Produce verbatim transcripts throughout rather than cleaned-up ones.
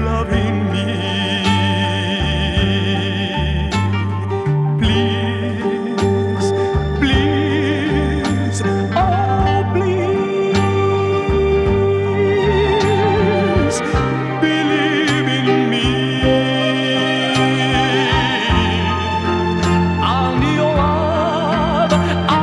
loving me. Please, please, oh please, believe in me. And your love I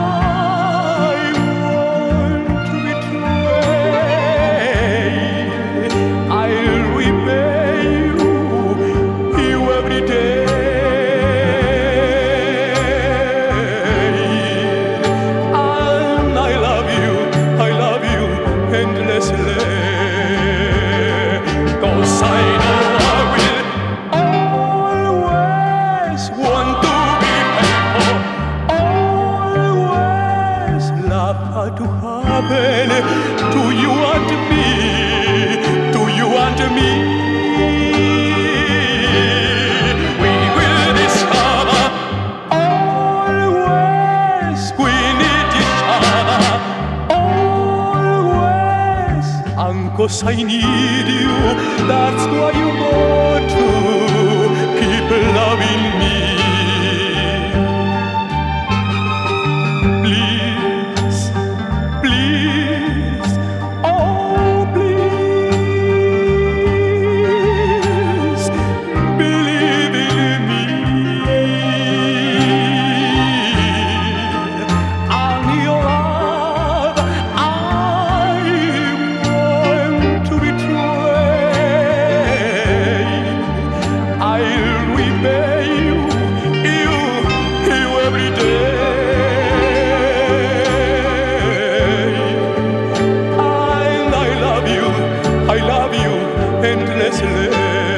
want to betray. I'll repay you, you every day. And I love you, I love you endlessly. 'Cause I know I will always want to be faithful, always love her to happen to you and me, to you and me. We will discover always we need each other, always. And 'cause I need you, that's why you want to keep loving me. Please, please, oh please, believe in me. And your love I want to betray. I'll repay you, you, you every day. And I love you, I love you endlessly.